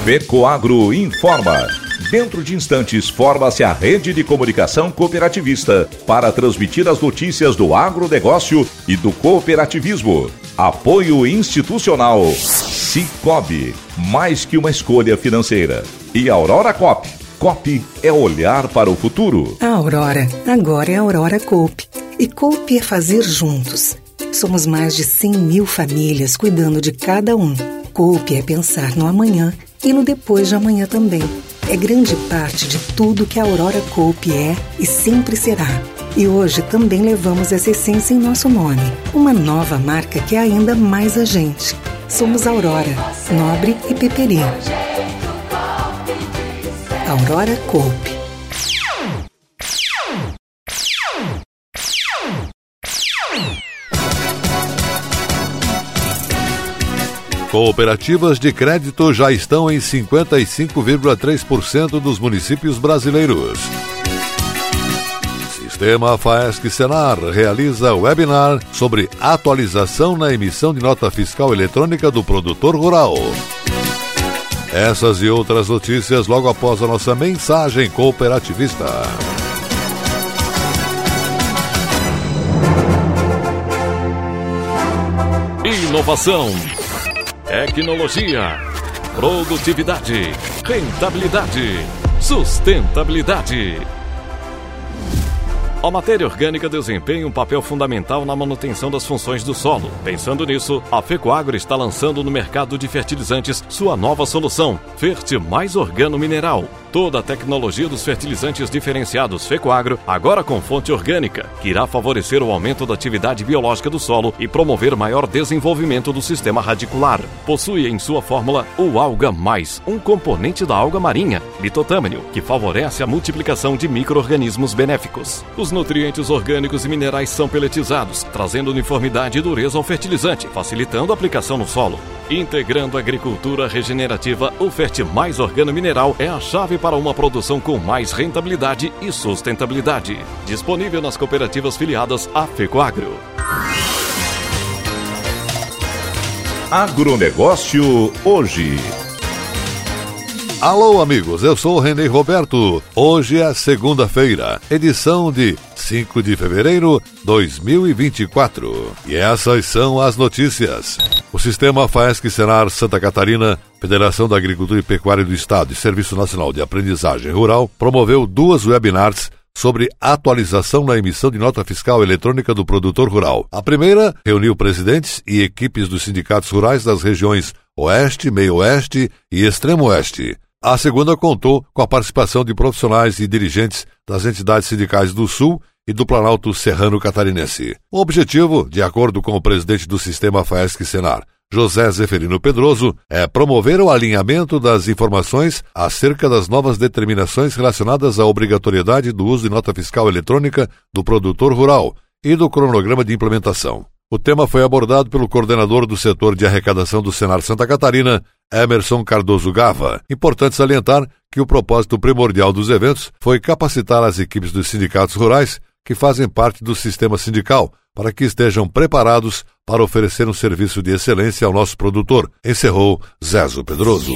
FECOAGRO informa. Dentro de instantes, forma-se a rede de comunicação cooperativista para transmitir as notícias do agronegócio e do cooperativismo. Apoio institucional. Cicobi, mais que uma escolha financeira. E Aurora Coop. Coop é olhar para o futuro. A Aurora, agora é a Aurora Coop. E Coop é fazer juntos. Somos mais de 100 mil famílias cuidando de cada um. Coop é pensar no amanhã e no depois de amanhã também. É grande parte de tudo que a Aurora Coop é e sempre será. E hoje também levamos essa essência em nosso nome. Uma nova marca que é ainda mais a gente. Somos Aurora, Nobre e Peperi. Aurora Coop. Cooperativas de crédito já estão em 55,3% dos municípios brasileiros. Sistema FAESC-Senar realiza webinar sobre atualização na emissão de nota fiscal eletrônica do produtor rural. Essas e outras notícias logo após a nossa mensagem cooperativista. Inovação, tecnologia, produtividade, rentabilidade, sustentabilidade. A matéria orgânica desempenha um papel fundamental na manutenção das funções do solo. Pensando nisso, a FECOAGRO está lançando no mercado de fertilizantes sua nova solução, Fert Mais Organo Mineral. Toda a tecnologia dos fertilizantes diferenciados FECOAGRO, agora com fonte orgânica, que irá favorecer o aumento da atividade biológica do solo e promover maior desenvolvimento do sistema radicular. Possui em sua fórmula o Alga Mais, um componente da alga marinha, litotâmino, que favorece a multiplicação de micro-organismos benéficos. Os nutrientes orgânicos e minerais são peletizados, trazendo uniformidade e dureza ao fertilizante, facilitando a aplicação no solo. Integrando a agricultura regenerativa, o Fert Mais Organo Mineral é a chave para uma produção com mais rentabilidade e sustentabilidade. Disponível nas cooperativas filiadas à FECOAGRO. Agronegócio hoje. Alô, amigos, eu sou o René Roberto. Hoje é segunda-feira, edição de 5 de fevereiro de 2024. E essas são as notícias. O Sistema FAESC-Senar Santa Catarina, Federação da Agricultura e Pecuária do Estado e Serviço Nacional de Aprendizagem Rural, promoveu 2 webinars sobre atualização na emissão de nota fiscal eletrônica do produtor rural. A primeira reuniu presidentes e equipes dos sindicatos rurais das regiões Oeste, Meio-Oeste e Extremo-Oeste. A segunda contou com a participação de profissionais e dirigentes das entidades sindicais do Sul e do Planalto Serrano Catarinense. O objetivo, de acordo com o presidente do Sistema FAESC-Senar, José Zeferino Pedroso, é promover o alinhamento das informações acerca das novas determinações relacionadas à obrigatoriedade do uso de nota fiscal eletrônica do produtor rural e do cronograma de implementação. O tema foi abordado pelo coordenador do setor de arrecadação do Senar Santa Catarina, Emerson Cardoso Gava. Importante salientar que o propósito primordial dos eventos foi capacitar as equipes dos sindicatos rurais que fazem parte do sistema sindical para que estejam preparados para oferecer um serviço de excelência ao nosso produtor, encerrou Zezo Pedroso.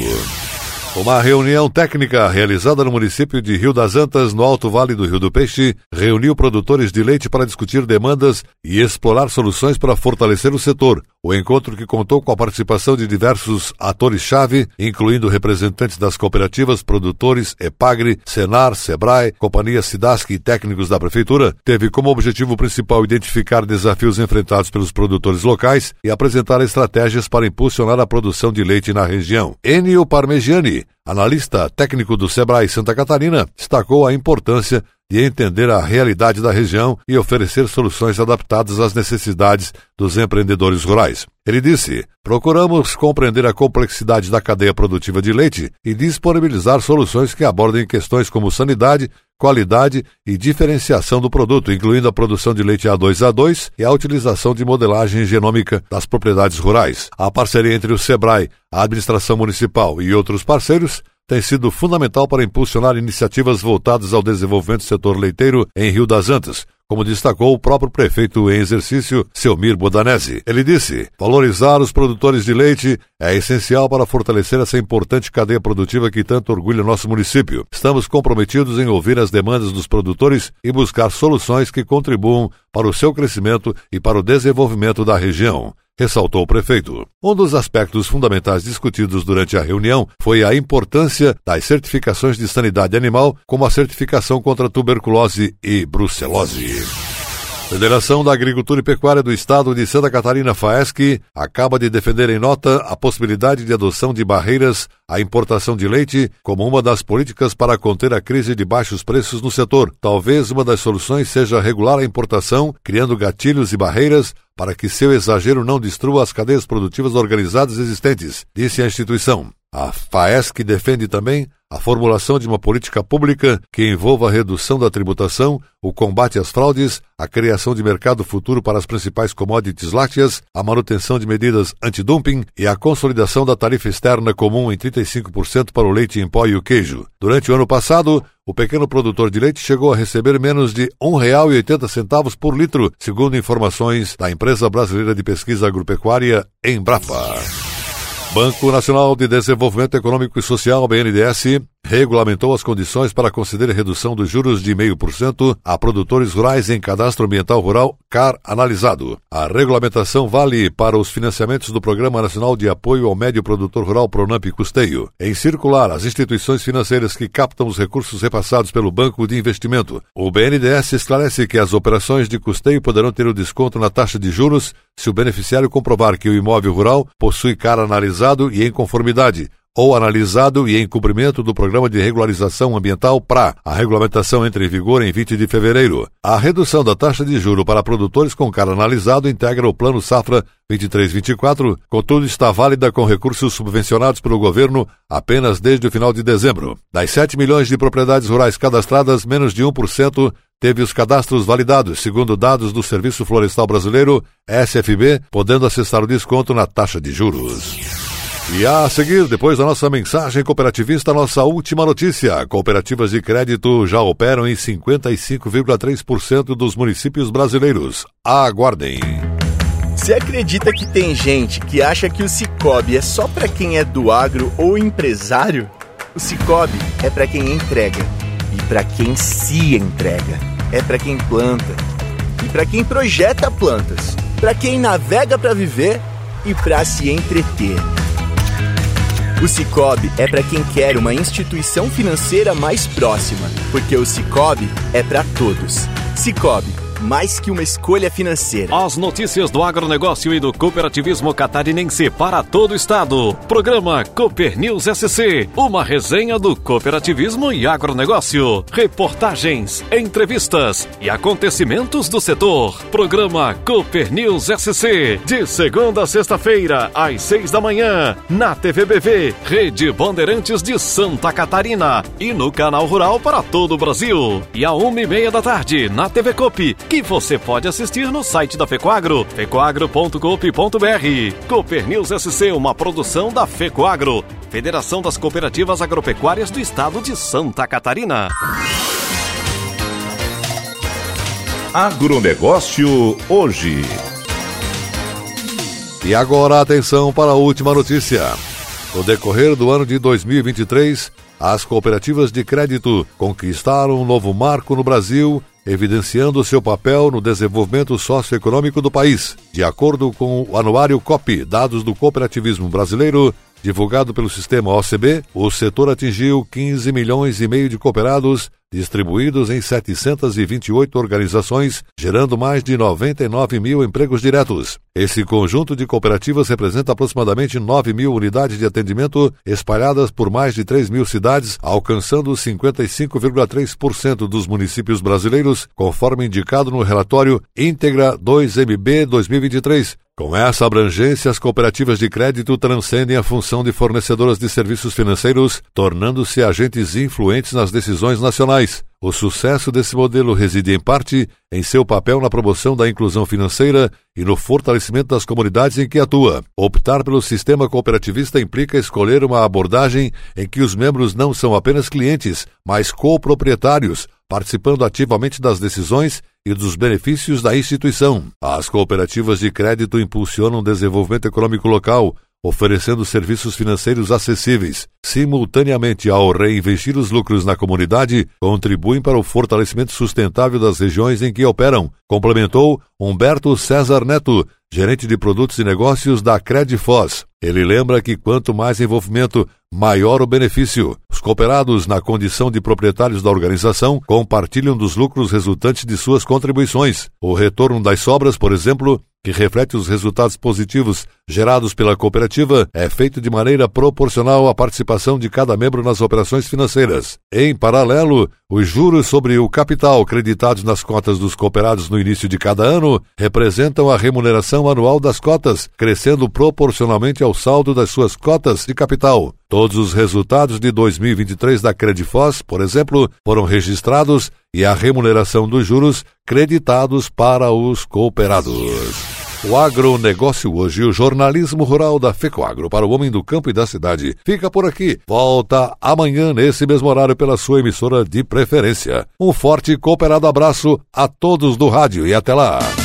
Uma reunião técnica realizada no município de Rio das Antas, no Alto Vale do Rio do Peixe, reuniu produtores de leite para discutir demandas e explorar soluções para fortalecer o setor. O encontro, que contou com a participação de diversos atores-chave, incluindo representantes das cooperativas, produtores, EPAGRE, Senar, Sebrae, Companhia Sidasc e técnicos da Prefeitura, teve como objetivo principal identificar desafios enfrentados pelos produtores locais e apresentar estratégias para impulsionar a produção de leite na região. Enio Parmegiani, analista técnico do Sebrae Santa Catarina, destacou a importância de entender a realidade da região e oferecer soluções adaptadas às necessidades dos empreendedores rurais. Ele disse: procuramos compreender a complexidade da cadeia produtiva de leite e disponibilizar soluções que abordem questões como sanidade, qualidade e diferenciação do produto, incluindo a produção de leite A2A2 e a utilização de modelagem genômica das propriedades rurais. A parceria entre o Sebrae, a administração municipal e outros parceiros tem sido fundamental para impulsionar iniciativas voltadas ao desenvolvimento do setor leiteiro em Rio das Antas, como destacou o próprio prefeito em exercício, Selmir Bodanese. Ele disse: valorizar os produtores de leite é essencial para fortalecer essa importante cadeia produtiva que tanto orgulha nosso município. Estamos comprometidos em ouvir as demandas dos produtores e buscar soluções que contribuam para o seu crescimento e para o desenvolvimento da região, ressaltou o prefeito. Um dos aspectos fundamentais discutidos durante a reunião foi a importância das certificações de sanidade animal, como a certificação contra tuberculose e brucelose. Federação da Agricultura e Pecuária do Estado de Santa Catarina, FAESC, acaba de defender em nota a possibilidade de adoção de barreiras à importação de leite como uma das políticas para conter a crise de baixos preços no setor. Talvez uma das soluções seja regular a importação, criando gatilhos e barreiras para que seu exagero não destrua as cadeias produtivas organizadas existentes, disse a instituição. A FAESC defende também a formulação de uma política pública que envolva a redução da tributação, o combate às fraudes, a criação de mercado futuro para as principais commodities lácteas, a manutenção de medidas antidumping e a consolidação da tarifa externa comum em 35% para o leite em pó e o queijo. Durante o ano passado, o pequeno produtor de leite chegou a receber menos de R$ 1,80 por litro, segundo informações da Empresa Brasileira de Pesquisa Agropecuária, Embrapa. Banco Nacional de Desenvolvimento Econômico e Social, BNDES, regulamentou as condições para conceder redução dos juros de 0,5% a produtores rurais em Cadastro Ambiental Rural CAR analisado. A regulamentação vale para os financiamentos do Programa Nacional de Apoio ao Médio Produtor Rural Pronamp Custeio. Em circular, as instituições financeiras que captam os recursos repassados pelo Banco de Investimento. O BNDES esclarece que as operações de custeio poderão ter o desconto na taxa de juros se o beneficiário comprovar que o imóvel rural possui CAR analisado e em conformidade, ou analisado e em cumprimento do Programa de Regularização Ambiental PRA. A regulamentação entra em vigor em 20 de fevereiro. A redução da taxa de juro para produtores com CAR analisado integra o Plano Safra 23-24, contudo está válida com recursos subvencionados pelo governo apenas desde o final de dezembro. Das 7 milhões de propriedades rurais cadastradas, menos de 1% teve os cadastros validados, segundo dados do Serviço Florestal Brasileiro, SFB, podendo acessar o desconto na taxa de juros. E a seguir, depois da nossa mensagem cooperativista, nossa última notícia. Cooperativas de crédito já operam em 55,3% dos municípios brasileiros. Aguardem. Você acredita que tem gente que acha que o Sicoob é só para quem é do agro ou empresário? O Sicoob é para quem entrega e para quem se entrega. É para quem planta e para quem projeta plantas, para quem navega para viver e para se entreter. O Sicoob é para quem quer uma instituição financeira mais próxima, porque o Sicoob é para todos. Sicoob, mais que uma escolha financeira. As notícias do agronegócio e do cooperativismo catarinense para todo o estado. Programa Cooper News SC, uma resenha do cooperativismo e agronegócio. Reportagens, entrevistas e acontecimentos do setor. Programa Cooper News SC, de segunda a sexta-feira, às 6 da manhã, na TVBV, Rede Bandeirantes de Santa Catarina, e no Canal Rural para todo o Brasil. E à 1h30 da tarde, na TV Coop, que você pode assistir no site da FECOAGRO, fecoagro.coop.br. Cooper News SC, uma produção da FECOAGRO, Federação das Cooperativas Agropecuárias do Estado de Santa Catarina. Agronegócio hoje. E agora atenção para a última notícia. No decorrer do ano de 2023, as cooperativas de crédito conquistaram um novo marco no Brasil, evidenciando seu papel no desenvolvimento socioeconômico do país. De acordo com o Anuário COP, dados do cooperativismo brasileiro, divulgado pelo sistema OCB, o setor atingiu 15 milhões e meio de cooperados, distribuídos em 728 organizações, gerando mais de 99 mil empregos diretos. Esse conjunto de cooperativas representa aproximadamente 9 mil unidades de atendimento espalhadas por mais de 3 mil cidades, alcançando 55,3% dos municípios brasileiros, conforme indicado no relatório Íntegra 2MB 2023. Com essa abrangência, as cooperativas de crédito transcendem a função de fornecedoras de serviços financeiros, tornando-se agentes influentes nas decisões nacionais. O sucesso desse modelo reside, em parte, em seu papel na promoção da inclusão financeira e no fortalecimento das comunidades em que atua. Optar pelo sistema cooperativista implica escolher uma abordagem em que os membros não são apenas clientes, mas coproprietários, participando ativamente das decisões e dos benefícios da instituição. As cooperativas de crédito impulsionam o desenvolvimento econômico local, oferecendo serviços financeiros acessíveis. Simultaneamente ao reinvestir os lucros na comunidade, contribuem para o fortalecimento sustentável das regiões em que operam, complementou Humberto César Neto, gerente de produtos e negócios da Credfoz. Ele lembra que quanto mais envolvimento, maior o benefício. Os cooperados, na condição de proprietários da organização, compartilham dos lucros resultantes de suas contribuições. O retorno das sobras, por exemplo, que reflete os resultados positivos gerados pela cooperativa, é feito de maneira proporcional à participação de cada membro nas operações financeiras. Em paralelo, os juros sobre o capital creditados nas cotas dos cooperados no início de cada ano representam a remuneração anual das cotas, crescendo proporcionalmente ao saldo das suas cotas de capital. Todos os resultados de 2023 da Credfoz, por exemplo, foram registrados e a remuneração dos juros creditados para os cooperados. O agronegócio hoje, o jornalismo rural da FECOAGRO para o homem do campo e da cidade, fica por aqui. Volta amanhã nesse mesmo horário pela sua emissora de preferência. Um forte e cooperado abraço a todos do rádio e até lá.